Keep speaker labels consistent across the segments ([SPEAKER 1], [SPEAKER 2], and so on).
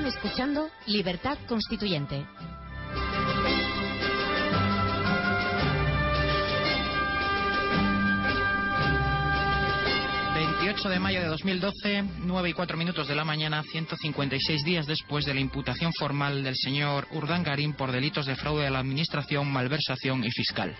[SPEAKER 1] escuchando Libertad Constituyente.
[SPEAKER 2] De mayo de 2012, 9:04 de la mañana, 156 días después de la imputación formal del señor Urdangarín por delitos de fraude a la administración, malversación y fiscal.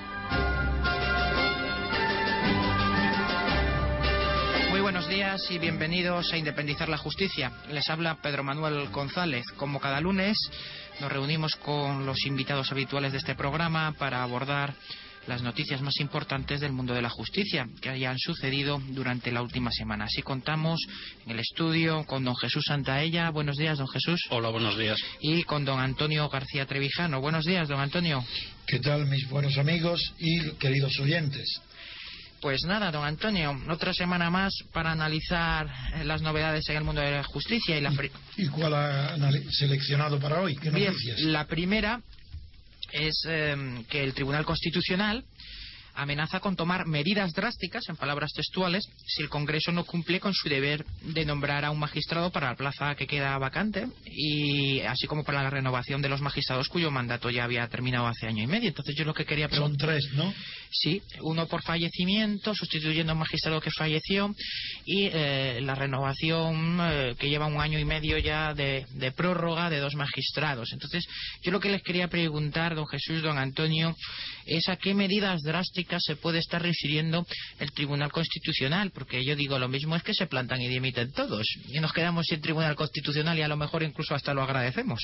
[SPEAKER 2] Muy buenos días y bienvenidos a Independizar la Justicia. Les habla Pedro Manuel González. Como cada lunes, nos reunimos con los invitados habituales de este programa para abordar las noticias más importantes del mundo de la justicia que hayan sucedido durante la última semana. Así contamos en el estudio con don Jesús Santaella. Buenos días, don Jesús.
[SPEAKER 3] Hola, buenos días.
[SPEAKER 2] Y con don Antonio García Trevijano. Buenos días, don Antonio.
[SPEAKER 4] ¿Qué tal, mis buenos amigos y queridos oyentes?
[SPEAKER 2] Pues nada, don Antonio, otra semana más para analizar las novedades en el mundo de la justicia.
[SPEAKER 4] ¿Y cuál ha seleccionado para hoy? ¿Qué noticias?
[SPEAKER 2] Bien, la primera es que el Tribunal Constitucional amenaza con tomar medidas drásticas, en palabras textuales, si el Congreso no cumple con su deber de nombrar a un magistrado para la plaza que queda vacante, y así como para la renovación de los magistrados cuyo mandato ya había terminado hace año y medio. Entonces yo lo que quería preguntar...
[SPEAKER 4] Son 3, ¿no?
[SPEAKER 2] Sí, uno por fallecimiento, sustituyendo a un magistrado que falleció, y la renovación que lleva un año y medio ya de prórroga de 2 magistrados. Entonces yo lo que les quería preguntar, don Jesús, don Antonio, es a qué medidas drásticas se puede estar refiriendo el Tribunal Constitucional, porque yo digo, lo mismo es que se plantan y dimiten todos y nos quedamos sin Tribunal Constitucional y a lo mejor incluso hasta lo agradecemos.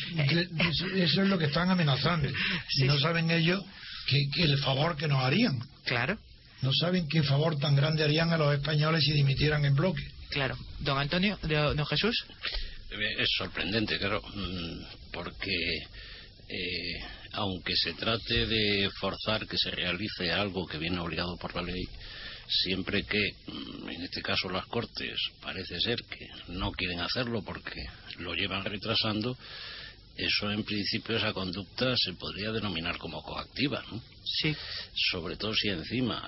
[SPEAKER 4] Eso es lo que están amenazando.
[SPEAKER 2] Sí,
[SPEAKER 4] y no saben ellos que el favor que nos harían.
[SPEAKER 2] Claro.
[SPEAKER 4] No saben qué favor tan grande harían a los españoles si dimitieran en bloque.
[SPEAKER 2] Claro. Don Antonio, don Jesús.
[SPEAKER 3] Es sorprendente, claro, porque aunque se trate de forzar que se realice algo que viene obligado por la ley, siempre que, en este caso las Cortes, parece ser que no quieren hacerlo porque lo llevan retrasando, eso en principio, esa conducta se podría denominar como coactiva, ¿no?
[SPEAKER 2] Sí.
[SPEAKER 3] Sobre todo si encima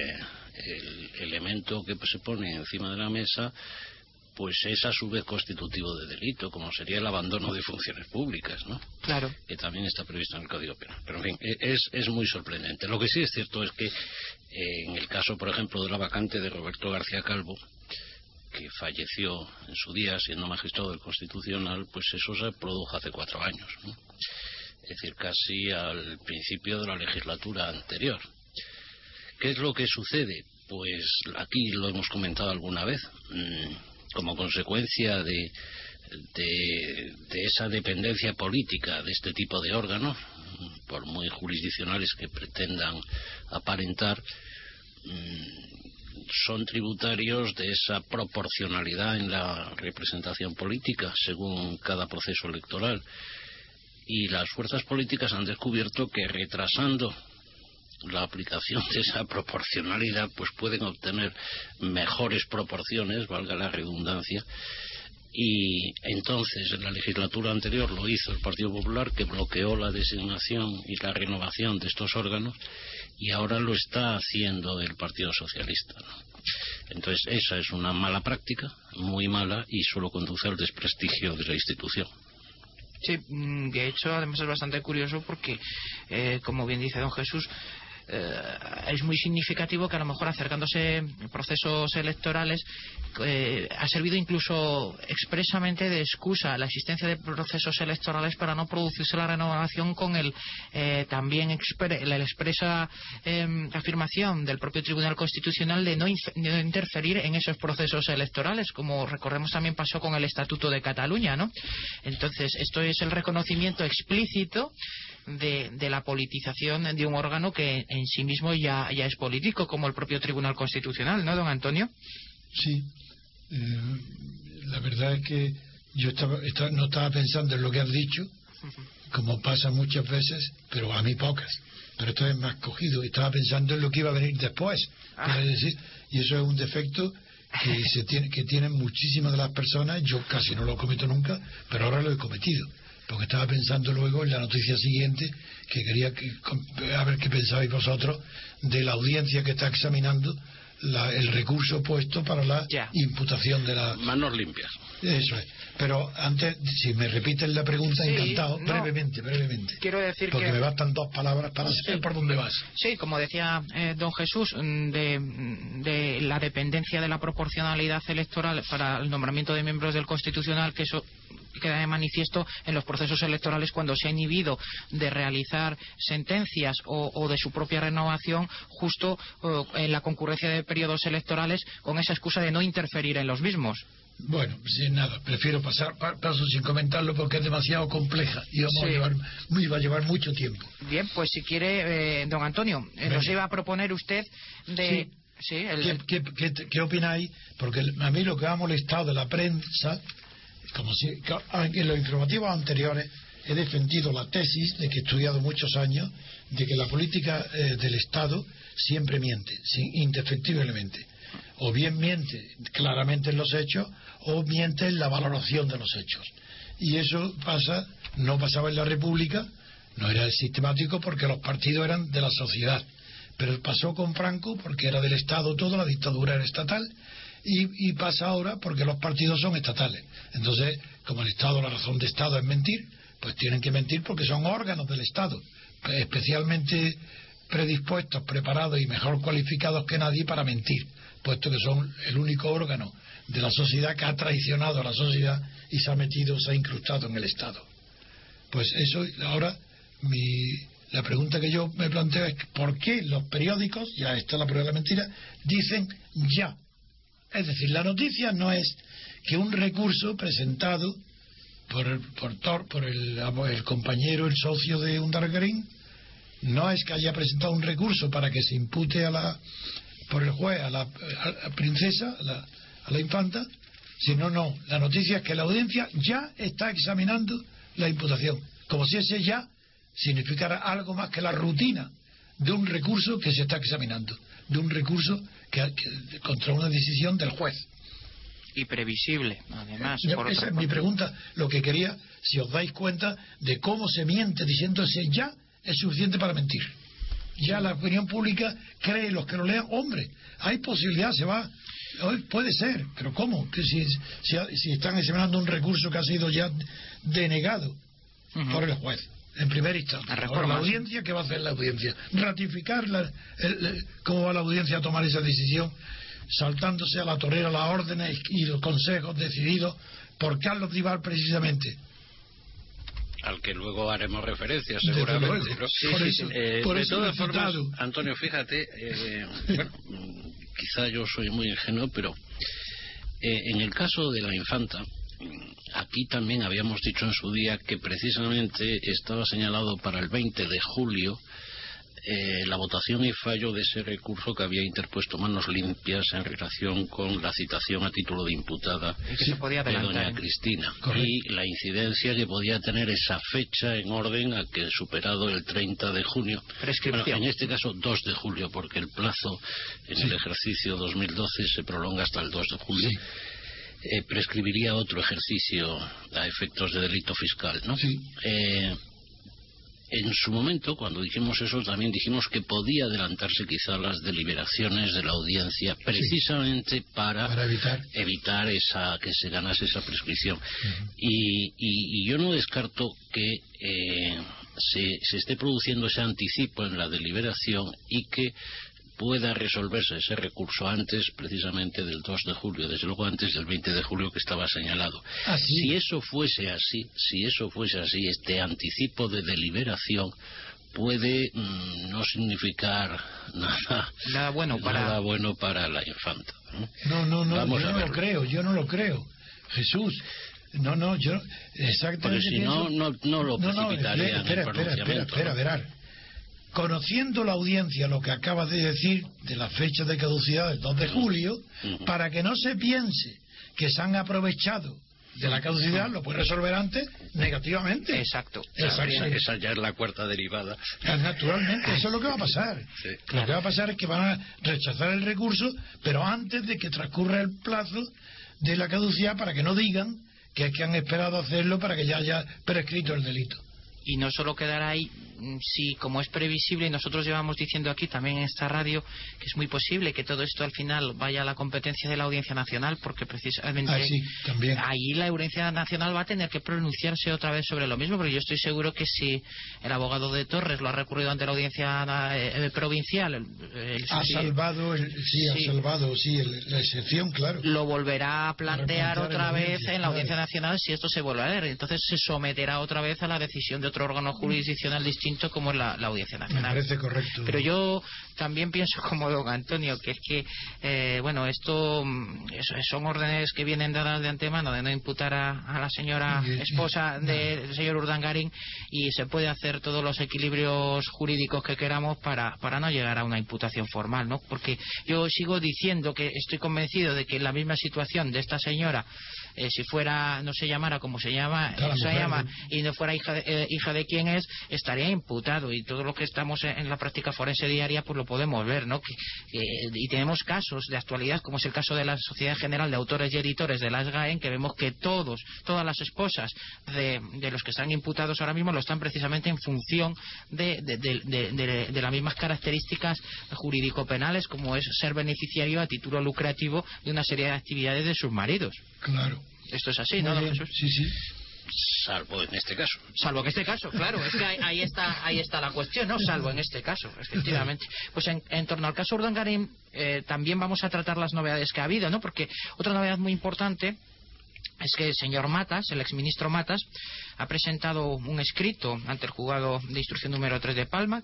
[SPEAKER 3] el elemento que se pone encima de la mesa pues es a su vez constitutivo de delito, como sería el abandono de funciones públicas, ¿no?
[SPEAKER 2] Claro.
[SPEAKER 3] Que también está previsto en el Código Penal. Pero en fin, es muy sorprendente. Lo que sí es cierto es que en el caso, por ejemplo, de la vacante de Roberto García Calvo, que falleció en su día siendo magistrado del Constitucional, pues eso se produjo hace 4 años, ¿no? Es decir, casi al principio de la legislatura anterior. ¿Qué es lo que sucede? Pues aquí lo hemos comentado alguna vez. Como consecuencia de esa dependencia política de este tipo de órganos, por muy jurisdiccionales que pretendan aparentar, son tributarios de esa proporcionalidad en la representación política según cada proceso electoral, y las fuerzas políticas han descubierto que retrasando la aplicación de esa proporcionalidad pues pueden obtener mejores proporciones, valga la redundancia, y entonces en la legislatura anterior lo hizo el Partido Popular, que bloqueó la designación y la renovación de estos órganos, y ahora lo está haciendo el Partido Socialista, ¿no? Entonces esa es una mala práctica, muy mala, y solo conduce al desprestigio de la institución.
[SPEAKER 2] Sí, de hecho además es bastante curioso porque como bien dice don Jesús, es muy significativo que a lo mejor acercándose procesos electorales ha servido incluso expresamente de excusa la existencia de procesos electorales para no producirse la renovación con el también la expresa afirmación del propio Tribunal Constitucional de no interferir en esos procesos electorales, como recordemos también pasó con el Estatuto de Cataluña, ¿no? Entonces esto es el reconocimiento explícito de la politización de un órgano que en sí mismo ya es político, como el propio Tribunal Constitucional, ¿no, don Antonio?
[SPEAKER 4] Sí, la verdad es que yo no estaba pensando en lo que has dicho, como pasa muchas veces, pero a mí pocas, pero esto es más cogido. Estaba pensando en lo que iba a venir después, es decir, y eso es un defecto que tienen muchísimas de las personas. Yo casi no lo cometo nunca, pero ahora lo he cometido, porque estaba pensando luego en la noticia siguiente, que quería a ver qué pensabais vosotros de la audiencia que está examinando el recurso puesto para la imputación de la...
[SPEAKER 3] Manos limpias.
[SPEAKER 4] Eso es. Pero antes, si me repiten la pregunta,
[SPEAKER 2] Sí,
[SPEAKER 4] encantado,
[SPEAKER 2] no,
[SPEAKER 4] brevemente.
[SPEAKER 2] Quiero decir
[SPEAKER 4] porque
[SPEAKER 2] que...
[SPEAKER 4] me bastan 2 palabras para saber por dónde vas.
[SPEAKER 2] Sí, como decía don Jesús, de la dependencia de la proporcionalidad electoral para el nombramiento de miembros del Constitucional, que eso queda de manifiesto en los procesos electorales cuando se ha inhibido de realizar sentencias o de su propia renovación justo en la concurrencia de periodos electorales con esa excusa de no interferir en los mismos.
[SPEAKER 4] Bueno, sin nada, prefiero paso sin comentarlo porque es demasiado compleja y iba a llevar mucho tiempo.
[SPEAKER 2] Bien, pues si quiere, don Antonio, nos iba a proponer usted de... Sí.
[SPEAKER 4] ¿Qué opináis? Porque a mí lo que me ha molestado de la prensa, como si en los informativos anteriores he defendido la tesis de que he estudiado muchos años, de que la política del Estado siempre miente, indefectiblemente. O bien miente claramente en los hechos, o miente en la valoración de los hechos. Y eso no pasaba en la República, no era sistemático porque los partidos eran de la sociedad. Pero pasó con Franco porque era del Estado todo, la dictadura era estatal, y pasa ahora porque los partidos son estatales. Entonces, como el Estado, la razón de Estado es mentir, pues tienen que mentir porque son órganos del Estado, especialmente predispuestos, preparados y mejor cualificados que nadie para mentir, puesto que son el único órgano de la sociedad que ha traicionado a la sociedad y se ha incrustado en el Estado. Pues eso, ahora la pregunta que yo me planteo es ¿por qué los periódicos, ya está la prueba de la mentira, dicen ya? Es decir, la noticia no es que un recurso presentado por el compañero, el socio de Undargarín, no es que haya presentado un recurso para que se impute por el juez a la princesa, a la infanta, sino la noticia es que la audiencia ya está examinando la imputación, como si ese ya significara algo más que la rutina de un recurso que se está examinando, de un recurso contra una decisión del juez.
[SPEAKER 2] Y previsible, además.
[SPEAKER 4] Esa es mi pregunta, lo que quería, si os dais cuenta de cómo se miente diciendo ese ya es suficiente para mentir. Ya la opinión pública cree, los que lo lean, hombre, hay posibilidad, puede ser, pero ¿cómo? Que si están examinando un recurso que ha sido ya denegado por el juez en primera instancia. Ahora, la audiencia, ¿qué va a hacer la audiencia? Ratificar cómo va la audiencia a tomar esa decisión, saltándose a la torera las órdenes y los consejos decididos por Carlos Dival precisamente,
[SPEAKER 3] al que luego haremos referencia seguramente. De todas formas, Antonio, fíjate, bueno, quizá yo soy muy ingenuo, pero en el caso de la infanta, aquí también habíamos dicho en su día que precisamente estaba señalado para el 20 de julio la votación y fallo de ese recurso que había interpuesto Manos Limpias en relación con la citación a título de imputada de doña Cristina.
[SPEAKER 4] Correcto.
[SPEAKER 3] Y la incidencia que podía tener esa fecha en orden a que, superado el 30 de junio, bueno, en este caso 2 de julio, porque el plazo en el ejercicio 2012 se prolonga hasta el 2 de julio, prescribiría otro ejercicio a efectos de delito fiscal, ¿no?
[SPEAKER 4] Sí.
[SPEAKER 3] En su momento, cuando dijimos eso, también dijimos que podía adelantarse quizá las deliberaciones de la audiencia, precisamente para evitar que se ganase esa prescripción. Y yo no descarto que se esté produciendo ese anticipo en la deliberación y que pueda resolverse ese recurso antes precisamente del 2 de julio, desde luego antes del 20 de julio que estaba señalado. Si eso fuese así, este anticipo de deliberación puede no signifigar nada bueno para la infanta.
[SPEAKER 4] Yo no lo creo. Jesús, yo exactamente.
[SPEAKER 3] Porque si no lo precipitaría en el pronunciamiento.
[SPEAKER 4] Espera, verás. Conociendo la audiencia lo que acaba de decir de la fecha de caducidad del 2 de julio, para que no se piense que se han aprovechado de la caducidad, lo puede resolver antes negativamente.
[SPEAKER 2] Exacto.
[SPEAKER 3] Esa ya es la cuarta derivada.
[SPEAKER 4] Naturalmente, eso es lo que va a pasar.
[SPEAKER 3] Sí.
[SPEAKER 4] Lo que va a pasar es que van a rechazar el recurso, pero antes de que transcurra el plazo de la caducidad, para que no digan que es que han esperado hacerlo para que ya haya prescrito el delito.
[SPEAKER 2] y no solo quedará ahí, si como es previsible, y nosotros llevamos diciendo aquí también en esta radio que es muy posible que todo esto al final vaya a la competencia de la Audiencia Nacional, porque precisamente ahí la Audiencia Nacional va a tener que pronunciarse otra vez sobre lo mismo, porque yo estoy seguro que si el abogado de Torres lo ha recurrido ante la Audiencia provincial,
[SPEAKER 4] ha salvado la excepción, claro,
[SPEAKER 2] lo volverá a plantear otra vez en la Audiencia Nacional si esto se vuelve a leer. Entonces se someterá otra vez a la decisión de otro órgano jurisdiccional distinto como es la Audiencia Nacional.
[SPEAKER 4] Me parece correcto.
[SPEAKER 2] Pero yo también pienso como don Antonio, que es que bueno, esto son órdenes que vienen dadas de antemano de no imputar a la señora esposa del señor Urdangarín, y se puede hacer todos los equilibrios jurídicos que queramos para no llegar a una imputación formal, ¿no? Porque yo sigo diciendo que estoy convencido de que en la misma situación de esta señora, si fuera, no se llamara como se llama, y no fuera hija de quien es, estaría imputado, y todo lo que estamos en la práctica forense diaria pues lo podemos ver, ¿no? Y tenemos casos de actualidad, como es el caso de la Sociedad General de Autores y Editores de las GAEN, que vemos que todas las esposas de los que están imputados ahora mismo lo están precisamente en función de las mismas características jurídico-penales, como es ser beneficiario a título lucrativo de una serie de actividades de sus maridos.
[SPEAKER 4] Claro.
[SPEAKER 2] Esto es así, ¿no, don Jesús?
[SPEAKER 4] Sí.
[SPEAKER 3] Salvo en este caso.
[SPEAKER 2] Salvo en este caso, claro. Es que ahí está la cuestión, ¿no? Salvo en este caso, efectivamente. Pues en torno al caso Urdangarín también vamos a tratar las novedades que ha habido, ¿no? Porque otra novedad muy importante es que el señor Matas, el exministro Matas, ha presentado un escrito ante el juzgado de instrucción número 3 de Palma,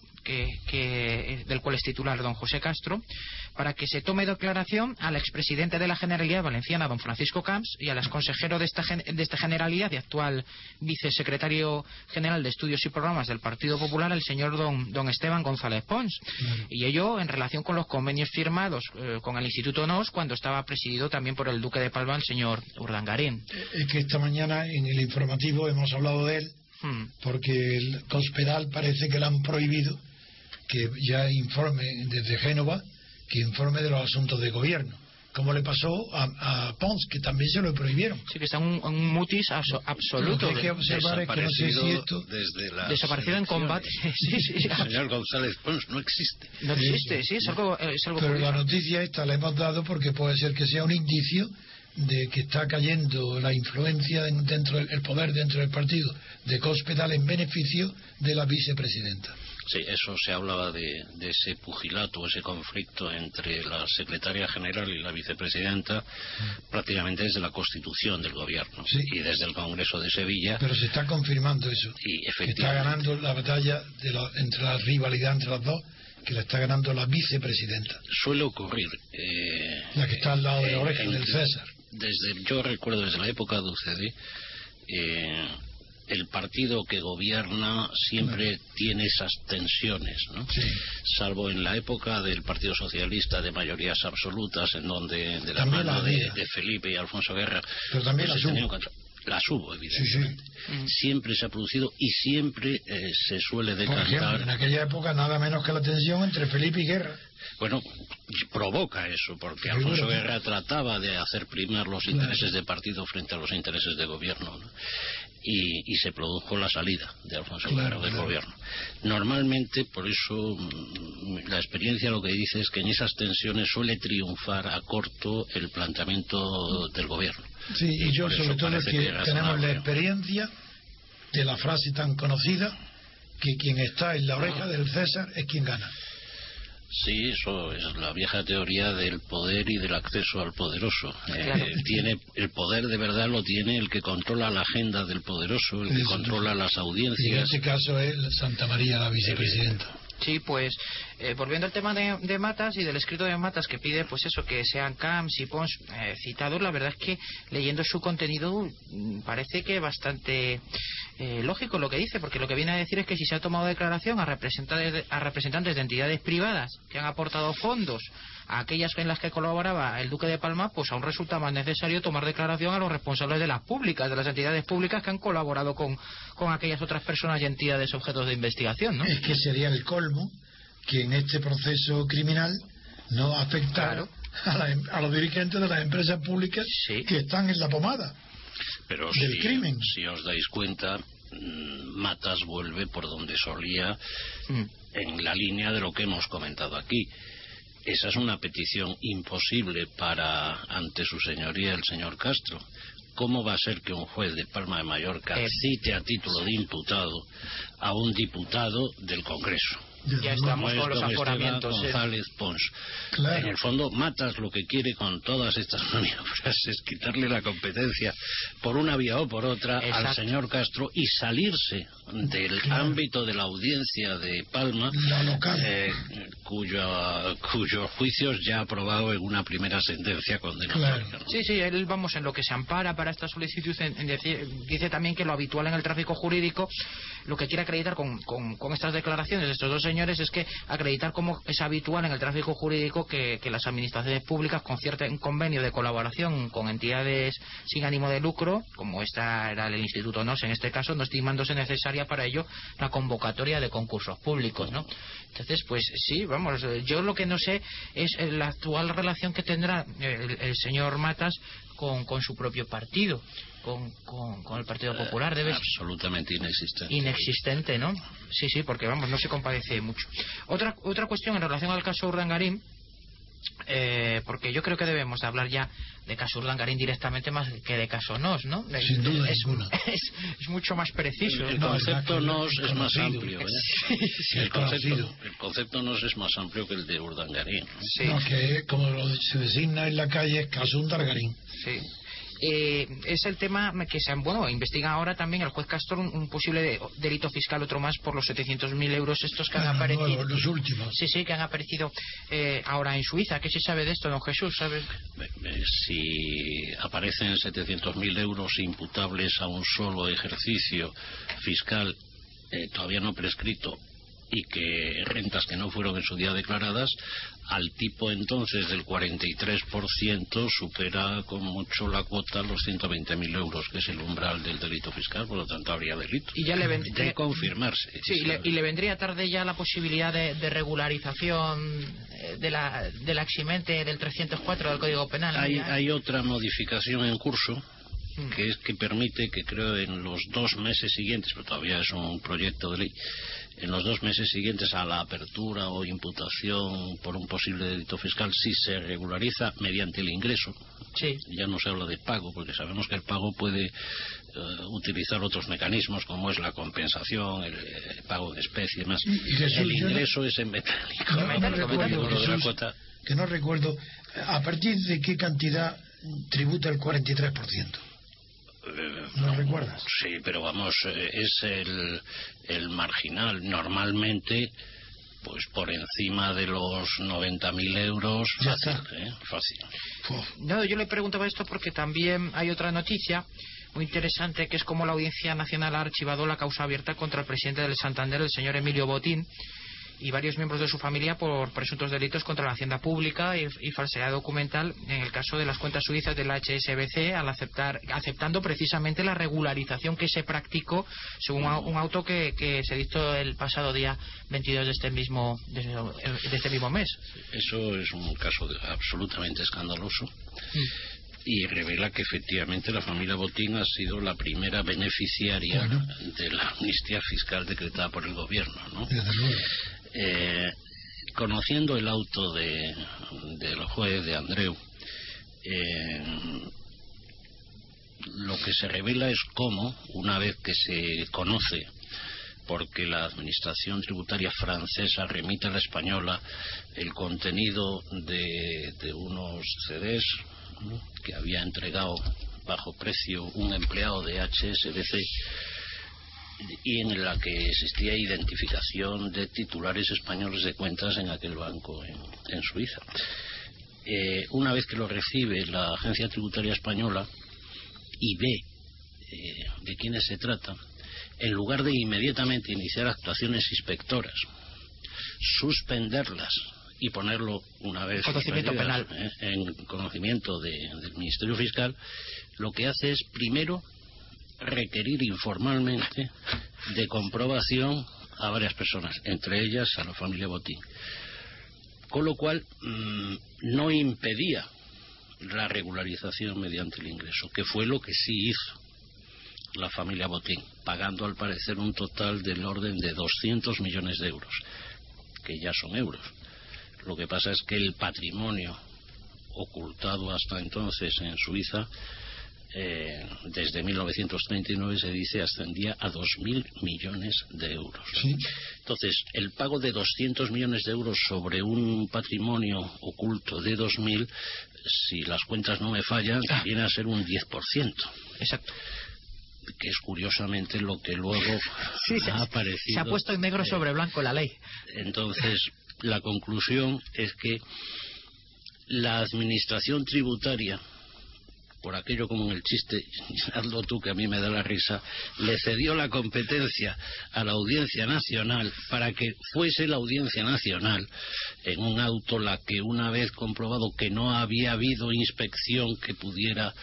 [SPEAKER 2] del cual es titular don José Castro, para que se tome declaración al expresidente de la Generalidad Valenciana, don Francisco Camps, y al exconsejero de esta Generalidad y actual vicesecretario general de Estudios y Programas del Partido Popular, el señor don Esteban González Pons. Y ello en relación con los convenios firmados con el Instituto NOS cuando estaba presidido también por el duque de Palma, el señor Urdangarín.
[SPEAKER 4] Es que esta mañana en el informativo hemos hablado de él, porque el Cospedal parece que le han prohibido que ya informe desde Génova, que informe de los asuntos de gobierno, como le pasó a Pons, que también se lo prohibieron.
[SPEAKER 2] Sí, que está un mutis absoluto.
[SPEAKER 4] Lo que hay que observar es que no sé si esto
[SPEAKER 2] desaparecido en combate. Sí,
[SPEAKER 3] el señor González Pons no existe.
[SPEAKER 2] No existe, sí, es algo
[SPEAKER 4] pero
[SPEAKER 2] curioso.
[SPEAKER 4] La noticia esta la hemos dado porque puede ser que sea un indicio de que está cayendo la influencia el poder dentro del partido de Cospedal en beneficio de la vicepresidenta.
[SPEAKER 3] Sí, eso se hablaba de ese pugilato, ese conflicto entre la secretaria general y la vicepresidenta prácticamente desde la constitución del gobierno y desde el Congreso de Sevilla.
[SPEAKER 4] Pero se está confirmando eso,
[SPEAKER 3] y
[SPEAKER 4] efectivamente está ganando la batalla entre la rivalidad entre las dos, que la está ganando la vicepresidenta.
[SPEAKER 3] Suele ocurrir.
[SPEAKER 4] La que está al lado de la oreja del César.
[SPEAKER 3] Yo recuerdo desde la época de UCD, el partido que gobierna siempre tiene esas tensiones, ¿no? Sí. Salvo en la época del Partido Socialista de mayorías absolutas, en donde de la mano de Felipe y Alfonso Guerra,
[SPEAKER 4] pero también
[SPEAKER 3] las hubo, evidentemente. Siempre se ha producido y siempre se suele decantar.
[SPEAKER 4] Por ejemplo, en aquella época nada menos que la tensión entre Felipe y Guerra.
[SPEAKER 3] Bueno, provoca eso, porque Alfonso Guerra trataba de hacer primar los intereses de partido frente a los intereses de gobierno, ¿no? Y se produjo la salida de Alfonso Guerra del gobierno. Normalmente, por eso, la experiencia lo que dice es que en esas tensiones suele triunfar a corto el planteamiento del gobierno.
[SPEAKER 4] Sí, y yo sobre todo es que tenemos la experiencia de la frase tan conocida que quien está en la oreja del César es quien gana.
[SPEAKER 3] Sí, eso es la vieja teoría del poder y del acceso al poderoso. Tiene el poder de verdad lo tiene el que controla la agenda del poderoso, el que controla las audiencias.
[SPEAKER 4] Y en este caso es Santa María, la vicepresidenta.
[SPEAKER 2] Sí, pues volviendo al tema de Matas y del escrito de Matas que pide pues eso, que sean Camps y Pons citados, la verdad es que leyendo su contenido parece que bastante lógico lo que dice, porque lo que viene a decir es que si se ha tomado declaración a representantes de entidades privadas que han aportado fondos a aquellas en las que colaboraba el duque de Palma, pues aún resulta más necesario tomar declaración a los responsables de las públicas, de las entidades públicas que han colaborado con aquellas otras personas y entidades objetos de investigación, ¿no?
[SPEAKER 4] Es que sería el colmo que en este proceso criminal no afectara a los dirigentes de las empresas públicas que están en la pomada
[SPEAKER 3] pero
[SPEAKER 4] del crimen.
[SPEAKER 3] Si os dais cuenta, Matas vuelve por donde solía, en la línea de lo que hemos comentado aquí. Esa es una petición imposible ante su señoría el señor Castro. ¿Cómo va a ser que un juez de Palma de Mallorca cite a título de imputado a un diputado del Congreso?
[SPEAKER 2] Ya estamos con los aforamientos.
[SPEAKER 3] González Pons. Claro. En el fondo, Matas lo que quiere con todas estas maniobras es quitarle la competencia por una vía o por otra al señor Castro y salirse del ámbito de la audiencia de Palma, cuyos juicios ya ha aprobado en una primera sentencia condenatoria.
[SPEAKER 2] Claro. Sí, él, en lo que se ampara para esta solicitud, dice también que lo habitual en el tráfico jurídico, lo que quiere acreditar con estas declaraciones de estos dos señores es que acreditar como es habitual en el tráfico jurídico que las administraciones públicas concierten un convenio de colaboración con entidades sin ánimo de lucro, como esta era el Instituto NOS en este caso, no estimándose necesaria para ello la convocatoria de concursos públicos, ¿no? Entonces, pues sí, yo lo que no sé es la actual relación que tendrá el señor Matas con su propio partido, con el Partido Popular. Debe ser
[SPEAKER 3] absolutamente
[SPEAKER 2] inexistente, ¿no? Sí, porque no se compadece mucho. Otra cuestión en relación al caso Urdangarín, porque yo creo que debemos de hablar ya de caso Urdangarín directamente más que de caso NOS, ¿no?
[SPEAKER 4] Sin duda ninguna.
[SPEAKER 2] Es mucho más preciso.
[SPEAKER 3] El concepto NOS es más amplio, ¿eh? Sí, el concepto NOS es más amplio que el de Urdangarín.
[SPEAKER 4] Sí. No, que como se designa en la calle es caso Urdangarín.
[SPEAKER 2] Sí. Es el tema que se investiga ahora también el juez Castro un posible delito fiscal, otro más por los 700.000 euros estos que han aparecido,
[SPEAKER 4] los últimos.
[SPEAKER 2] Sí, que han aparecido ahora en Suiza. ¿Qué se sabe de esto, don Jesús? ¿Sabe?
[SPEAKER 3] Si aparecen 700.000 euros imputables a un solo ejercicio fiscal todavía no prescrito y que rentas que no fueron en su día declaradas, al tipo entonces del 43% supera con mucho la cuota los 120.000 euros, que es el umbral del delito fiscal, por lo tanto habría delito.
[SPEAKER 2] Y ya de
[SPEAKER 3] confirmarse.
[SPEAKER 2] Sí, y le vendría tarde ya la posibilidad de regularización de la eximente del 304 del Código Penal.
[SPEAKER 3] Hay otra modificación en curso, que es que permite que creo en los 2 meses siguientes, pero todavía es un proyecto de ley, en los 2 meses siguientes a la apertura o imputación por un posible delito fiscal, si se regulariza mediante el ingreso.
[SPEAKER 2] Sí.
[SPEAKER 3] Ya no se habla de pago, porque sabemos que el pago puede utilizar otros mecanismos como es la compensación, el pago de especie y más. El ingreso es en metálico.
[SPEAKER 4] No recuerdo a partir de qué cantidad tributa el 43%. ¿No recuerdas?
[SPEAKER 3] Sí, pero es el marginal. Normalmente, pues por encima de los 90.000 euros, fácil.
[SPEAKER 2] No, yo le preguntaba esto porque también hay otra noticia muy interesante, que es como la Audiencia Nacional ha archivado la causa abierta contra el presidente del Santander, el señor Emilio Botín, y varios miembros de su familia por presuntos delitos contra la hacienda pública y falsedad documental en el caso de las cuentas suizas del HSBC, aceptando precisamente la regularización que se practicó según un auto que se dictó el pasado día 22 de este mismo mes.
[SPEAKER 3] Eso es un caso absolutamente escandaloso. Y revela que efectivamente la familia Botín ha sido la primera beneficiaria de la amnistía fiscal decretada por el gobierno, ¿no? Conociendo el auto del juez de Andreu, lo que se revela es cómo, una vez que se conoce, porque la administración tributaria francesa remite a la española el contenido de unos CDs que había entregado bajo precio un empleado de HSBC, y en la que existía identificación de titulares españoles de cuentas en aquel banco en Suiza. Una vez que lo recibe la agencia tributaria española y ve de quiénes se trata, en lugar de inmediatamente iniciar actuaciones inspectoras, suspenderlas y ponerlo una vez en conocimiento del Ministerio Fiscal, lo que hace es primero requerir informalmente de comprobación a varias personas, entre ellas a la familia Botín, con lo cual no impedía la regularización mediante el ingreso, que fue lo que sí hizo. la familia Botín, pagando al parecer un total del orden de 200 millones de euros, que ya son euros. Lo que pasa es que el patrimonio ocultado hasta entonces en Suiza, desde 1939 se dice ascendía a 2.000 millones de euros.
[SPEAKER 4] Sí.
[SPEAKER 3] Entonces, el pago de 200 millones de euros sobre un patrimonio oculto de 2.000, si las cuentas no me fallan, viene a ser un 10%.
[SPEAKER 2] Exacto.
[SPEAKER 3] Que es curiosamente lo que luego ha aparecido.
[SPEAKER 2] Se ha puesto en negro sobre blanco la ley.
[SPEAKER 3] Entonces, la conclusión es que la administración tributaria, por aquello como en el chiste, hazlo tú que a mí me da la risa, le cedió la competencia a la Audiencia Nacional para que fuese la Audiencia Nacional, en un auto la que, una vez comprobado que no había habido inspección que pudiera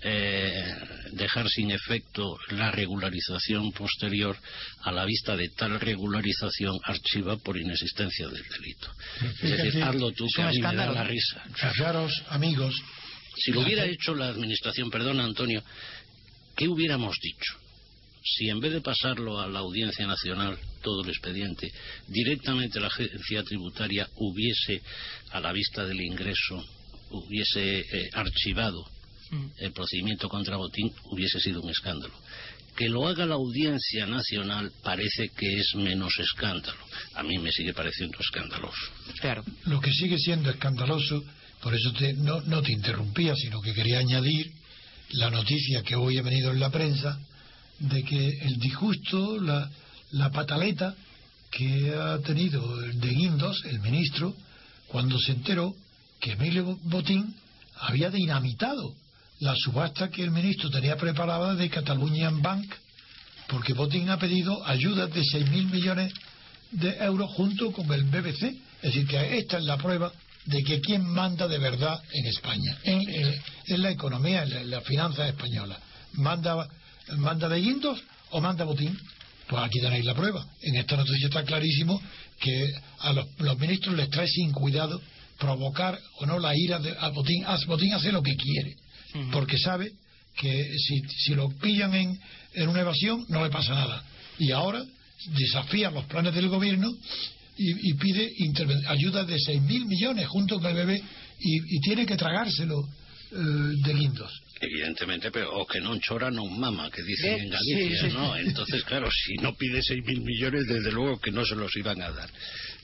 [SPEAKER 3] dejar sin efecto la regularización posterior, a la vista de tal regularización archiva por inexistencia del delito. Es decir, hazlo tú que a mí me da la risa.
[SPEAKER 4] Fijaros, amigos,
[SPEAKER 3] si lo hubiera hecho la administración, perdona Antonio, ¿qué hubiéramos dicho? Si en vez de pasarlo a la Audiencia Nacional, todo el expediente, directamente la agencia tributaria hubiese, a la vista del ingreso, hubiese archivado el procedimiento contra Botín, hubiese sido un escándalo. Que lo haga la Audiencia Nacional parece que es menos escándalo. A mí me sigue pareciendo escandaloso.
[SPEAKER 2] Claro.
[SPEAKER 4] Lo que sigue siendo escandaloso, por eso no te interrumpía, sino que quería añadir la noticia que hoy ha venido en la prensa de que el disgusto, la pataleta que ha tenido de Guindos, el ministro, cuando se enteró que Emilio Botín había dinamitado la subasta que el ministro tenía preparada de Cataluñan Bank, porque Botín ha pedido ayudas de 6.000 millones de euros junto con el BBC. Es decir, que esta es la prueba de que quién manda de verdad en España, en la economía, en la finanza española. ¿Manda de Guindos o manda Botín? Pues aquí tenéis la prueba. En esta noticia está clarísimo que a los ministros les trae sin cuidado provocar o no la ira a Botín. Botín hace lo que quiere, porque sabe que si lo pillan en una evasión no le pasa nada. Y ahora desafía los planes del gobierno y pide ayuda de 6.000 millones junto con el bebé y tiene que tragárselo de Guindos.
[SPEAKER 3] Evidentemente, pero o que no chora no mama, que dicen en Galicia, sí. ¿No? Entonces, claro, si no pide 6.000 millones, desde luego que no se los iban a dar.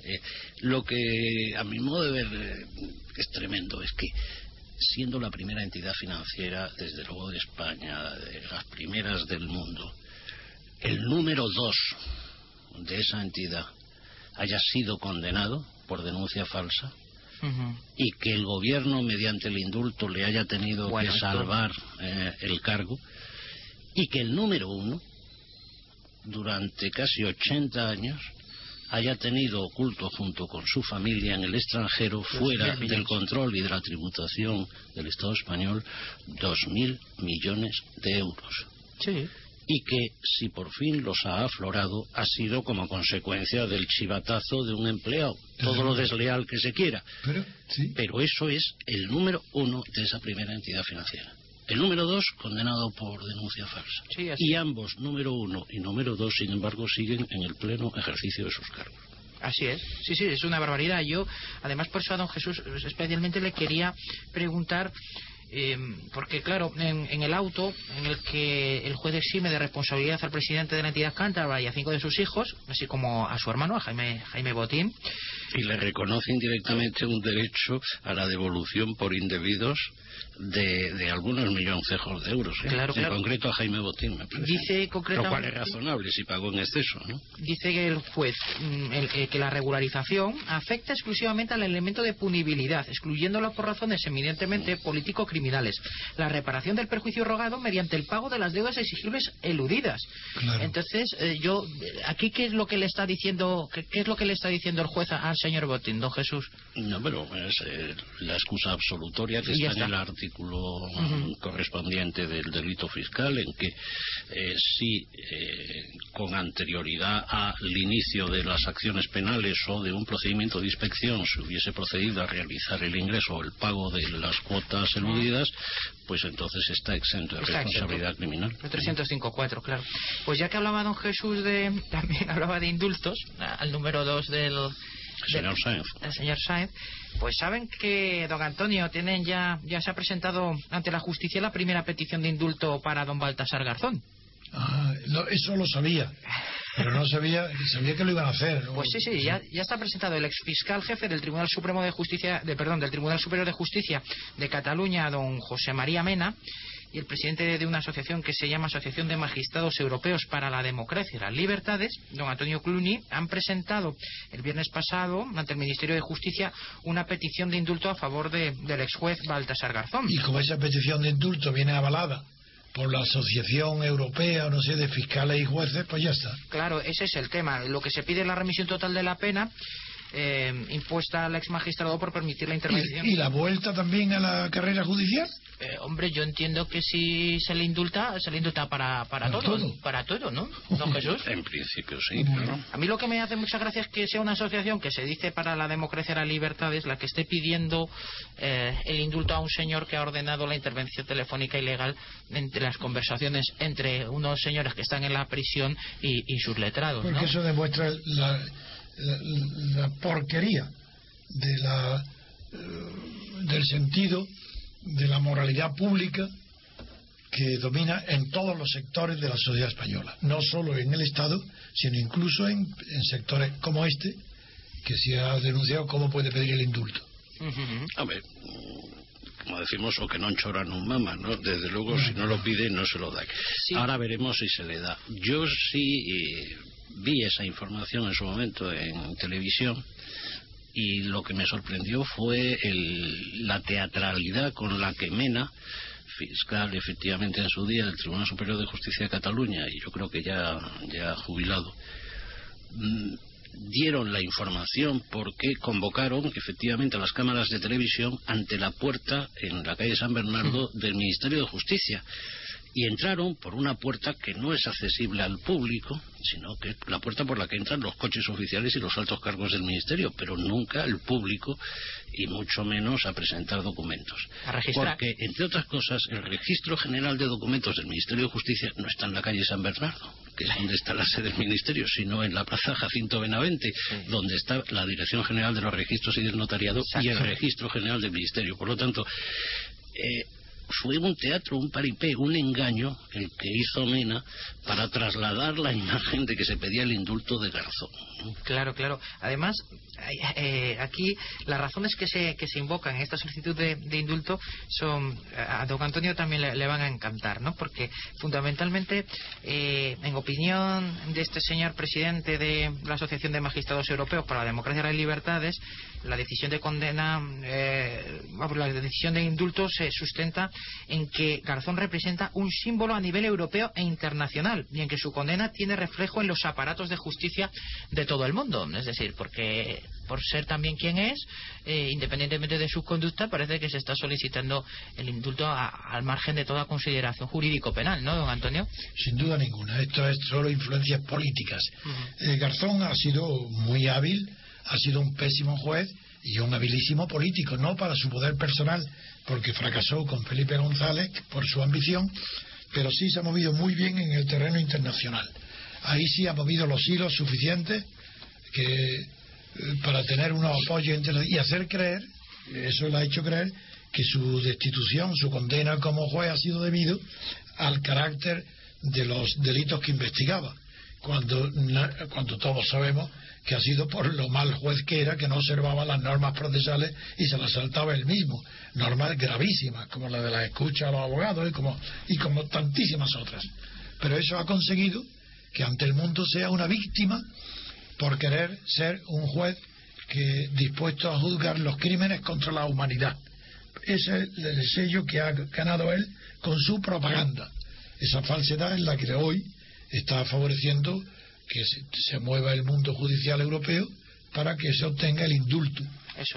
[SPEAKER 3] Lo que a mi modo de ver es tremendo es que, siendo la primera entidad financiera, desde luego de España, de las primeras del mundo, el número 2 de esa entidad haya sido condenado por denuncia falsa, y que el gobierno, mediante el indulto, le haya tenido que salvar el cargo, y que el número 1, durante casi 80 años, haya tenido oculto junto con su familia en el extranjero, fuera del control y de la tributación del Estado español, 2.000 millones de euros.
[SPEAKER 2] Sí.
[SPEAKER 3] Y que, si por fin los ha aflorado, ha sido como consecuencia del chivatazo de un empleado, todo lo desleal que se quiera. Pero eso es el número 1 de esa primera entidad financiera. El número 2, condenado por denuncia falsa.
[SPEAKER 2] Sí,
[SPEAKER 3] y ambos, número 1 y número 2, sin embargo, siguen en el pleno ejercicio de sus cargos.
[SPEAKER 2] Así es, sí, es una barbaridad. Yo, además, por eso a don Jesús especialmente le quería preguntar, porque claro, en el auto en el que el juez exime de responsabilidad al presidente de la entidad cántabra y a 5 de sus hijos, así como a su hermano, a Jaime Botín,
[SPEAKER 3] y le reconoce indirectamente un derecho a la devolución por indebidos de algunos milloncejos de euros,
[SPEAKER 2] claro.
[SPEAKER 3] En concreto a Jaime Botín, me parece.
[SPEAKER 2] Dice concretamente,
[SPEAKER 3] lo cual es razonable si pagó en exceso, ¿no?
[SPEAKER 2] Dice que el juez que la regularización afecta exclusivamente al elemento de punibilidad, excluyéndolo por razones eminentemente político-criminales, la reparación del perjuicio rogado mediante el pago de las deudas exigibles eludidas.
[SPEAKER 4] Claro.
[SPEAKER 2] Entonces, aquí ¿qué es lo que le está diciendo el juez al señor Botín, don Jesús?
[SPEAKER 3] No, pero es la excusa absolutoria que está en el artículo artículo correspondiente del delito fiscal, en que si con anterioridad al inicio de las acciones penales o de un procedimiento de inspección se hubiese procedido a realizar el ingreso o el pago de las cuotas eludidas, pues entonces está exento de responsabilidad criminal.
[SPEAKER 2] El 305.4, claro. Pues ya que hablaba don Jesús también hablaba de indultos, al número 2 del
[SPEAKER 3] señor Sáenz.
[SPEAKER 2] El señor Sáenz, pues saben que don Antonio ya se ha presentado ante la justicia la primera petición de indulto para don Baltasar Garzón.
[SPEAKER 4] No, eso lo sabía, pero no sabía que lo iban a hacer, ¿no?
[SPEAKER 2] Pues sí, ya está presentado el exfiscal jefe del Tribunal Supremo de Justicia, del Tribunal Superior de Justicia de Cataluña, don José María Mena, y el presidente de una asociación que se llama Asociación de Magistrados Europeos para la Democracia y las Libertades, don Antonio Cluny, han presentado el viernes pasado ante el Ministerio de Justicia una petición de indulto a favor del exjuez Baltasar Garzón.
[SPEAKER 4] Y como esa petición de indulto viene avalada por la Asociación Europea, no sé, de fiscales y jueces, pues ya está.
[SPEAKER 2] Claro, ese es el tema. Lo que se pide es la remisión total de la pena impuesta al ex magistrado por permitir la intervención.
[SPEAKER 4] ¿Y la vuelta también a la carrera judicial?
[SPEAKER 2] Hombre, yo entiendo que si se le indulta para todo, ¿no? ¿No, Jesús?
[SPEAKER 3] En principio sí, claro.
[SPEAKER 2] A mí lo que me hace mucha gracia es que sea una asociación que se dice para la democracia y las libertades la que esté pidiendo el indulto a un señor que ha ordenado la intervención telefónica ilegal entre las conversaciones entre unos señores que están en la prisión y sus letrados, ¿no?
[SPEAKER 4] Porque eso demuestra la porquería del sentido de la moralidad pública que domina en todos los sectores de la sociedad española, no solo en el Estado, sino incluso en sectores como este, que se ha denunciado cómo puede pedir el indulto.
[SPEAKER 3] A ver, como decimos, o que no choran un mama, ¿no? Desde luego, si no lo pide, no se lo da. Sí. Ahora veremos si se le da. Yo sí vi esa información en su momento en televisión, y lo que me sorprendió fue la teatralidad con la que Mena, fiscal efectivamente en su día del Tribunal Superior de Justicia de Cataluña, y yo creo que ya jubilado, dieron la información porque convocaron efectivamente a las cámaras de televisión ante la puerta en la calle San Bernardo del Ministerio de Justicia. Y entraron por una puerta que no es accesible al público, sino que es la puerta por la que entran los coches oficiales y los altos cargos del Ministerio, pero nunca el público, y mucho menos a presentar documentos.
[SPEAKER 2] A registrar.
[SPEAKER 3] Porque, entre otras cosas, el Registro General de Documentos del Ministerio de Justicia no está en la calle San Bernardo, que es donde está la sede del Ministerio, sino en la Plaza Jacinto Benavente, donde está la Dirección General de los Registros y del Notariado. Exacto. Y el Registro General del Ministerio. Por lo tanto, fue un teatro, un paripé, un engaño el que hizo Mena para trasladar la imagen de que se pedía el indulto de Garzón.
[SPEAKER 2] Claro. Además, aquí las razones que se invocan en esta solicitud de indulto son, a don Antonio también le van a encantar, ¿no? Porque fundamentalmente, en opinión de este señor presidente de la Asociación de Magistrados Europeos para la Democracia y las Libertades, la decisión de condena, la decisión de indulto se sustenta en que Garzón representa un símbolo a nivel europeo e internacional, y en que su condena tiene reflejo en los aparatos de justicia de todo el mundo. Es decir, porque por ser también quien es, independientemente de su conducta, parece que se está solicitando el indulto al margen de toda consideración jurídico-penal, ¿no, don Antonio?
[SPEAKER 4] Sin duda ninguna. Esto es solo influencias políticas. Garzón ha sido muy hábil, ha sido un pésimo juez y un habilísimo político, no para su poder personal, porque fracasó con Felipe González por su ambición, pero sí se ha movido muy bien en el terreno internacional. Ahí sí ha movido los hilos suficientes para tener unos apoyos y hacer creer, eso le ha hecho creer, que su destitución, su condena como juez ha sido debido al carácter de los delitos que investigaba, cuando todos sabemos que ha sido por lo mal juez que era, que no observaba las normas procesales y se las saltaba él mismo, normas gravísimas como la de la escucha a los abogados y como tantísimas otras. Pero eso ha conseguido que ante el mundo sea una víctima por querer ser un juez dispuesto a juzgar los crímenes contra la humanidad. Ese es el sello que ha ganado él con su propaganda. Esa falsedad es la que hoy está favoreciendo que se mueva el mundo judicial europeo para que se obtenga el indulto.
[SPEAKER 2] Eso es.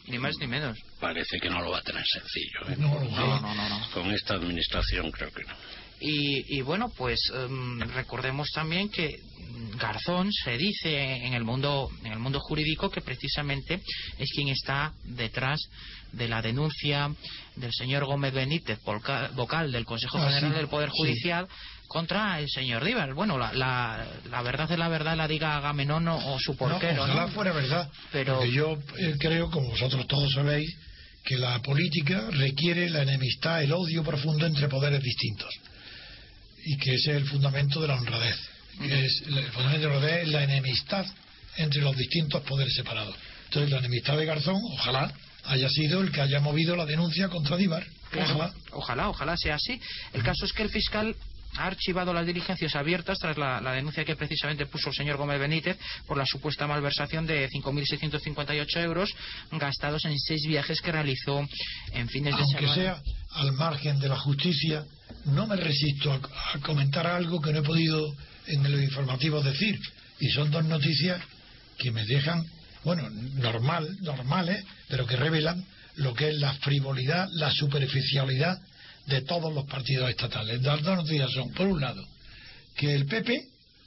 [SPEAKER 2] Ni más ni menos.
[SPEAKER 3] Parece que no lo va a tener sencillo, ¿eh?
[SPEAKER 2] No.
[SPEAKER 3] Con esta administración creo que no.
[SPEAKER 2] Y bueno, pues recordemos también que Garzón se dice en el mundo jurídico que precisamente es quien está detrás de la denuncia del señor Gómez Benítez, vocal del Consejo General del Poder Judicial, contra el señor Díbar. Bueno, la verdad es la verdad, la diga Agamenón o su porquero.
[SPEAKER 4] Ojalá fuera verdad,
[SPEAKER 2] pero
[SPEAKER 4] porque yo creo, como vosotros todos sabéis, que la política requiere la enemistad, el odio profundo entre poderes distintos, y que ese es el fundamento de la honradez. El fundamento de la honradez es la enemistad entre los distintos poderes separados. Entonces, la enemistad de Garzón, ojalá haya sido el que haya movido la denuncia contra Díbar.
[SPEAKER 2] Claro, ojalá sea así. El caso es que el fiscal ha archivado las diligencias abiertas tras la denuncia que precisamente puso el señor Gómez Benítez por la supuesta malversación de 5.658 euros gastados en 6 viajes que realizó en fines de semana.
[SPEAKER 4] Aunque sea al margen de la justicia, no me resisto a comentar algo que no he podido en los informativos decir, y son dos noticias que me dejan, bueno, normales, pero que revelan lo que es la frivolidad, la superficialidad de todos los partidos estatales. Las dos noticias son, por un lado, que el PP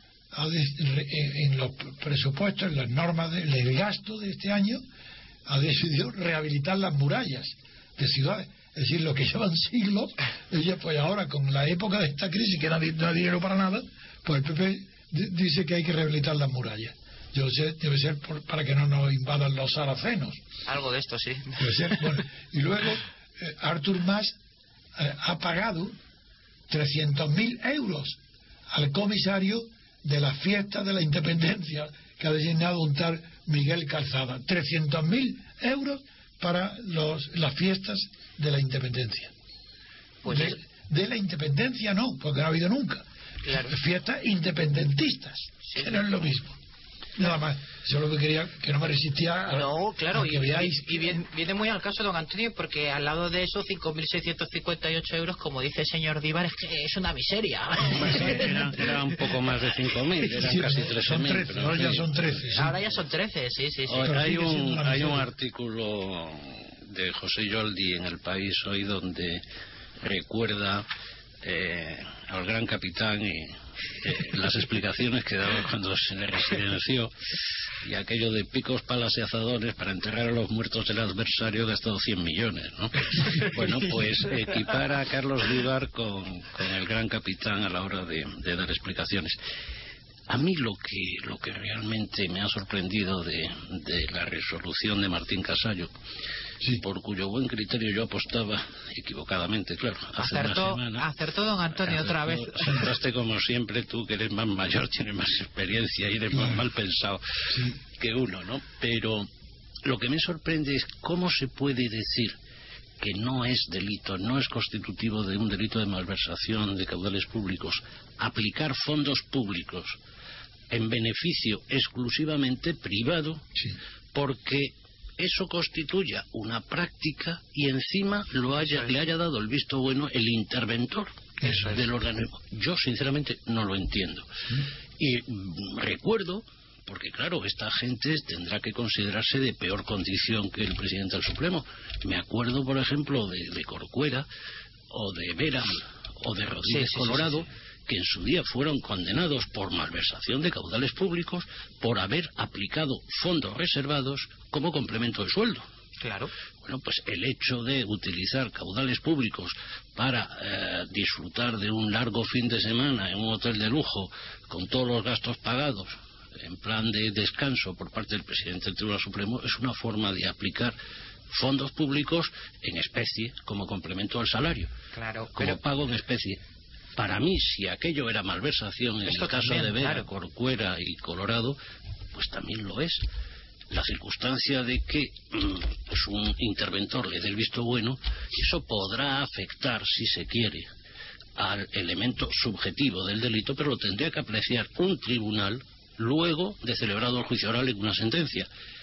[SPEAKER 4] en los presupuestos, en las normas del gasto de este año, ha decidido rehabilitar las murallas de ciudades. Es decir, lo que llevan siglos, pues ahora con la época de esta crisis que no hay dinero para nada, pues el PP dice que hay que rehabilitar las murallas. Yo sé, debe ser para que no nos invadan los saracenos.
[SPEAKER 2] Algo de esto, sí.
[SPEAKER 4] Debe ser, bueno. Y luego Artur Mas ha pagado 300.000 euros al comisario de las fiestas de la independencia que ha designado un tal Miguel Calzada. 300.000 euros para las fiestas de la independencia.
[SPEAKER 2] Pues
[SPEAKER 4] de la independencia no, porque no ha habido nunca.
[SPEAKER 2] Claro.
[SPEAKER 4] Fiestas independentistas, sí, que no es lo mismo. Nada más, eso es lo que quería, que no me resistía a,
[SPEAKER 2] no, claro,
[SPEAKER 4] a que veáis.
[SPEAKER 2] Y viene muy al caso, don Antonio, porque al lado de esos 5.658 euros, como dice el señor Díbar, es que es una miseria.
[SPEAKER 3] Era un poco más de 5.000, eran
[SPEAKER 4] sí,
[SPEAKER 3] casi 13.000.
[SPEAKER 4] Ahora ya son 13. Sí.
[SPEAKER 2] Ahora ya son 13, sí.
[SPEAKER 3] Hay un artículo de José Yoldi en El País hoy donde recuerda al gran capitán y las explicaciones que daba cuando se le residenció, y aquello de picos, palas y azadones para enterrar a los muertos del adversario, gastado 100 millones, ¿no? Bueno, pues equipar a Carlos Díbar con el gran capitán a la hora de dar explicaciones. A mí lo que realmente me ha sorprendido de la resolución de Martín Casallo, sí, por cuyo buen criterio yo apostaba, equivocadamente, claro, hace una semana.
[SPEAKER 2] Acertó don Antonio otra vez.
[SPEAKER 3] Acertaste como siempre, tú que eres más mayor, tienes más experiencia y eres más mal pensado, sí, que uno, ¿no? Pero lo que me sorprende es cómo se puede decir que no es delito, no es constitutivo de un delito de malversación de caudales públicos, aplicar fondos públicos en beneficio exclusivamente privado, sí, porque eso constituya una práctica y encima le haya dado el visto bueno el interventor del organismo. Yo sinceramente no lo entiendo. Y recuerdo, porque claro, esta gente tendrá que considerarse de peor condición que el presidente del Supremo. Me acuerdo, por ejemplo, de Corcuera o de Vera o de Rodríguez Colorado, que en su día fueron condenados por malversación de caudales públicos por haber aplicado fondos reservados como complemento de sueldo.
[SPEAKER 2] Claro.
[SPEAKER 3] Bueno, pues el hecho de utilizar caudales públicos para disfrutar de un largo fin de semana en un hotel de lujo con todos los gastos pagados en plan de descanso por parte del presidente del Tribunal Supremo es una forma de aplicar fondos públicos en especie como complemento al salario.
[SPEAKER 2] Claro,
[SPEAKER 3] como pago en especie. Para mí, si aquello era malversación en el caso de Vera, claro, Corcuera y Colorado, pues también lo es. La circunstancia de que pues un interventor le dé el visto bueno, eso podrá afectar, si se quiere, al elemento subjetivo del delito, pero lo tendría que apreciar un tribunal luego de celebrado el juicio oral en una sentencia.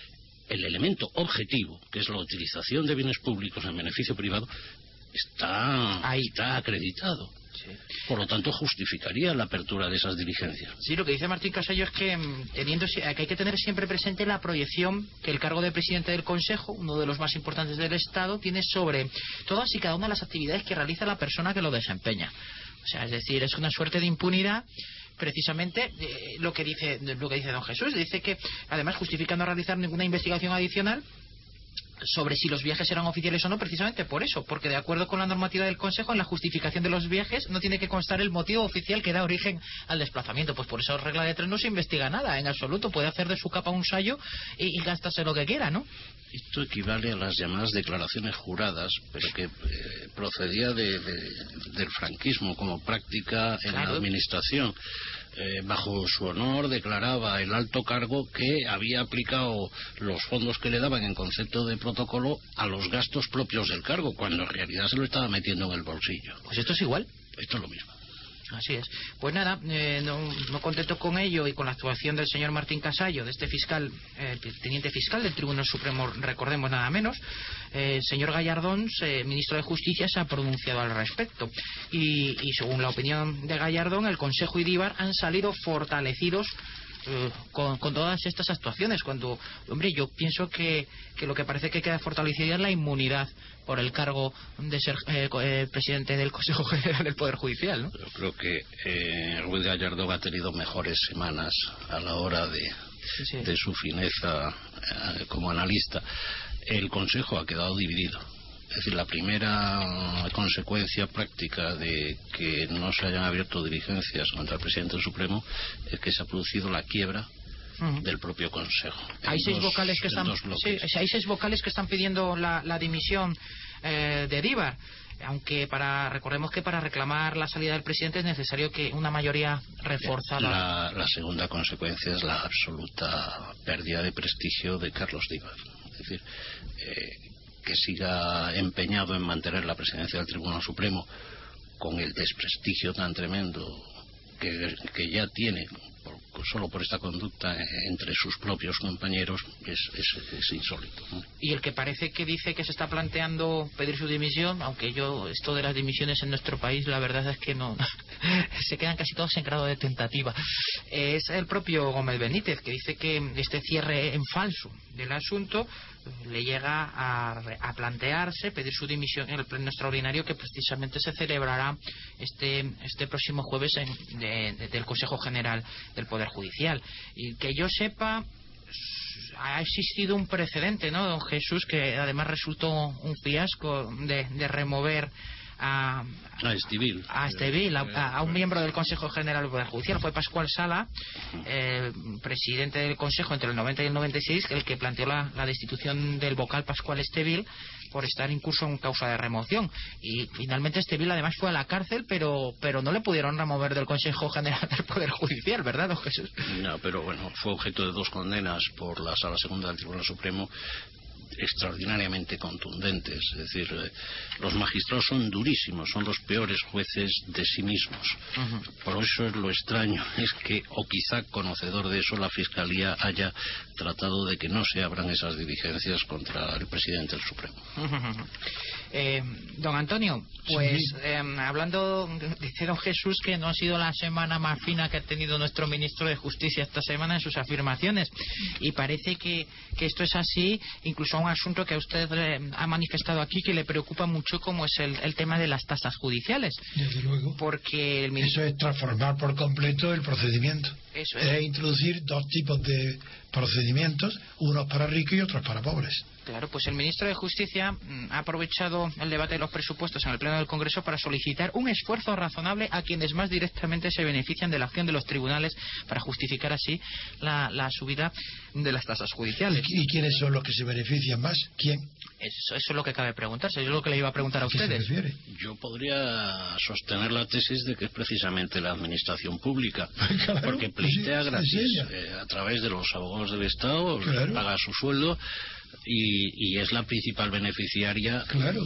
[SPEAKER 3] El elemento objetivo, que es la utilización de bienes públicos en beneficio privado, está acreditado.
[SPEAKER 2] Sí.
[SPEAKER 3] Por lo tanto, justificaría la apertura de esas diligencias.
[SPEAKER 2] Sí, lo que dice Martín Casallo es que hay que tener siempre presente la proyección que el cargo de presidente del Consejo, uno de los más importantes del Estado, tiene sobre todas y cada una de las actividades que realiza la persona que lo desempeña. O sea, es decir, es una suerte de impunidad. Precisamente lo que dice don Jesús, dice que además justifica no realizar ninguna investigación adicional sobre si los viajes eran oficiales o no, precisamente por eso, porque de acuerdo con la normativa del Consejo, en la justificación de los viajes no tiene que constar el motivo oficial que da origen al desplazamiento. Pues por eso regla de tres no se investiga nada en absoluto, puede hacer de su capa un sayo y gastarse lo que quiera, ¿no?
[SPEAKER 3] Esto equivale a las llamadas declaraciones juradas, pero que procedía del franquismo como práctica en la administración. Bajo su honor declaraba el alto cargo que había aplicado los fondos que le daban en concepto de protocolo a los gastos propios del cargo, cuando en realidad se lo estaba metiendo en el bolsillo.
[SPEAKER 2] Pues esto es igual.
[SPEAKER 3] Esto es lo mismo.
[SPEAKER 2] Así es. Pues nada, no contento con ello y con la actuación del señor Martín Casallo, de este fiscal, teniente fiscal del Tribunal Supremo, recordemos nada menos, señor Gallardón, ministro de Justicia, se ha pronunciado al respecto. Y según la opinión de Gallardón, el Consejo y Díbar han salido fortalecidos con todas estas actuaciones, cuando, hombre, yo pienso que lo que parece que queda fortalecida es la inmunidad por el cargo de ser presidente del Consejo General del Poder Judicial, ¿no?
[SPEAKER 3] Yo creo que Ruiz Gallardón ha tenido mejores semanas a la hora de su fineza como analista. El Consejo ha quedado dividido. Es decir, la primera consecuencia práctica de que no se hayan abierto diligencias contra el presidente del Supremo es que se ha producido la quiebra del propio Consejo.
[SPEAKER 2] Hay seis vocales que están pidiendo la dimisión de Díbar, aunque recordemos que para reclamar la salida del presidente es necesario que una mayoría reforzada.
[SPEAKER 3] La segunda consecuencia es la absoluta pérdida de prestigio de Carlos Díbar. Es decir, que siga empeñado en mantener la presidencia del Tribunal Supremo con el desprestigio tan tremendo que ya tiene solo por esta conducta entre sus propios compañeros es insólito, ¿no?
[SPEAKER 2] Y el que parece que dice que se está planteando pedir su dimisión, aunque esto de las dimisiones en nuestro país la verdad es que no se quedan casi todos en grado de tentativa, es el propio Gómez Benítez, que dice que este cierre en falso del asunto le llega a plantearse pedir su dimisión en el pleno extraordinario que precisamente se celebrará este próximo jueves del Consejo General del Poder Judicial. Y que yo sepa, ha existido un precedente, ¿no, don Jesús, que además resultó un fiasco de remover a un miembro del Consejo General del Poder Judicial. Fue Pascual Sala, presidente del Consejo entre el 90 y el 96, el que planteó la destitución del vocal Pascual Estevil por estar incurso en causa de remoción. Y finalmente Estevil además fue a la cárcel, pero no le pudieron remover del Consejo General del Poder Judicial, ¿verdad, don Jesús?
[SPEAKER 3] No, pero bueno, fue objeto de 2 condenas por la Sala Segunda del Tribunal Supremo extraordinariamente contundentes. Es decir, los magistrados son durísimos, son los peores jueces de sí mismos. Por eso es lo extraño, es que, o quizá conocedor de eso, la Fiscalía haya tratado de que no se abran esas diligencias contra el presidente del Supremo.
[SPEAKER 2] Don Antonio, pues hablando, dice don Jesús que no ha sido la semana más fina que ha tenido nuestro ministro de Justicia esta semana en sus afirmaciones, y parece que esto es así, incluso a un asunto que a usted ha manifestado aquí que le preocupa mucho, como es el tema de las tasas judiciales.
[SPEAKER 4] Desde luego.
[SPEAKER 2] Porque el ministro...
[SPEAKER 4] Eso es transformar por completo el procedimiento.
[SPEAKER 2] Eso
[SPEAKER 4] es introducir 2 tipos de procedimientos, unos para ricos y otros para pobres.
[SPEAKER 2] Claro, pues el ministro de Justicia ha aprovechado el debate de los presupuestos en el Pleno del Congreso para solicitar un esfuerzo razonable a quienes más directamente se benefician de la acción de los tribunales, para justificar así la subida de las tasas judiciales.
[SPEAKER 4] ¿Y quiénes son los que se benefician más? ¿Quién?
[SPEAKER 2] Eso es lo que cabe preguntarse. Yo es lo que le iba a preguntar a ustedes.
[SPEAKER 4] ¿A qué se refiere?
[SPEAKER 3] Yo podría sostener la tesis de que es precisamente la administración pública,
[SPEAKER 4] claro,
[SPEAKER 3] porque pleitea gratis a través de los abogados del Estado,
[SPEAKER 4] claro,
[SPEAKER 3] paga su sueldo y es la principal beneficiaria.
[SPEAKER 4] Claro.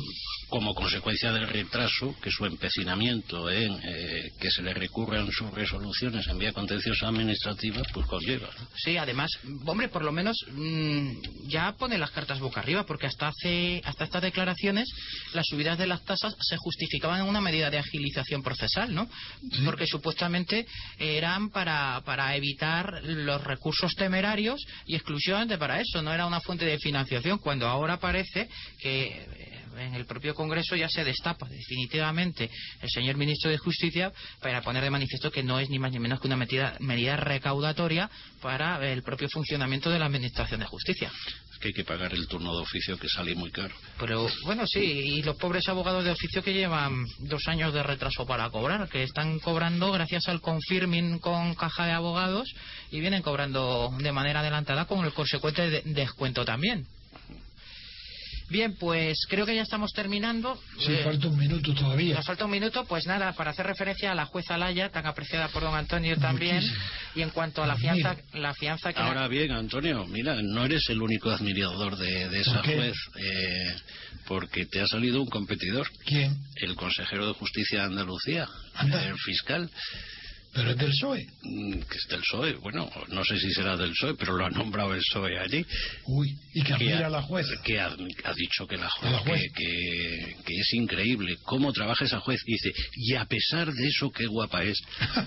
[SPEAKER 3] como consecuencia del retraso que su empecinamiento en que se le recurran sus resoluciones en vía contenciosa administrativa pues conlleva, ¿no?
[SPEAKER 2] Sí, además, hombre, por lo menos ya pone las cartas boca arriba, porque hasta estas declaraciones las subidas de las tasas se justificaban en una medida de agilización procesal, ¿no?
[SPEAKER 4] Sí.
[SPEAKER 2] Porque supuestamente eran para evitar los recursos temerarios y exclusivamente para eso, no era una fuente de financiación, cuando ahora parece que en el propio Congreso ya se destapa definitivamente el señor ministro de Justicia para poner de manifiesto que no es ni más ni menos que una medida recaudatoria para el propio funcionamiento de la Administración de Justicia.
[SPEAKER 3] Es que hay que pagar el turno de oficio, que sale muy caro.
[SPEAKER 2] Pero bueno, sí, y los pobres abogados de oficio que llevan 2 años de retraso para cobrar, que están cobrando gracias al confirming con caja de abogados y vienen cobrando de manera adelantada con el consecuente descuento también. Bien, pues creo que ya estamos terminando.
[SPEAKER 4] Sí, falta un minuto todavía.
[SPEAKER 2] Nos falta un minuto, pues nada, para hacer referencia a la jueza Laya, tan apreciada por don Antonio también.
[SPEAKER 4] Muchísimo.
[SPEAKER 2] Y en cuanto a la fianza que...
[SPEAKER 3] Ahora bien, Antonio, mira, no eres el único admirador de esa
[SPEAKER 4] ¿Por qué?
[SPEAKER 3] juez, porque te ha salido un competidor.
[SPEAKER 4] ¿Quién?
[SPEAKER 3] El consejero de Justicia de Andalucía,
[SPEAKER 4] Anda.
[SPEAKER 3] el fiscal.
[SPEAKER 4] Pero es del PSOE.
[SPEAKER 3] Que es del PSOE, bueno, no sé si será del PSOE, pero lo ha nombrado el PSOE allí.
[SPEAKER 4] Uy, y que admira a la jueza.
[SPEAKER 3] Que ha dicho que la juez,
[SPEAKER 4] La juez.
[SPEAKER 3] que es increíble cómo trabaja esa juez. Y dice, y a pesar de eso, qué guapa es.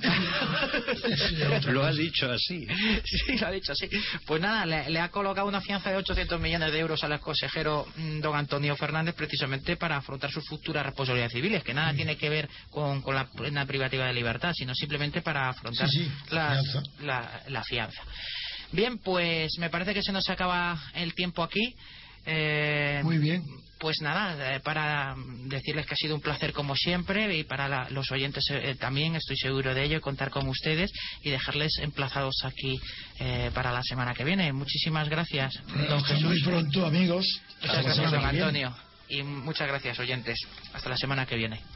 [SPEAKER 3] Lo ha dicho así.
[SPEAKER 2] Sí, lo ha dicho así. Pues nada, le ha colocado una fianza de 800 millones de euros al consejero don Antonio Fernández, precisamente para afrontar sus futuras responsabilidades civiles, que nada tiene que ver con la plena privativa de libertad, sino simplemente para afrontar
[SPEAKER 4] Sí,
[SPEAKER 2] la fianza. Bien, pues me parece que se nos acaba el tiempo aquí.
[SPEAKER 4] Muy bien.
[SPEAKER 2] Pues nada, para decirles que ha sido un placer como siempre, y para los oyentes también, estoy seguro de ello, contar con ustedes y dejarles emplazados aquí para la semana que viene. Muchísimas gracias, don
[SPEAKER 4] Hasta
[SPEAKER 2] Jesús.
[SPEAKER 4] muy pronto, amigos.
[SPEAKER 2] Muchas gracias, don Antonio. Y muchas gracias, oyentes. Hasta la semana que viene.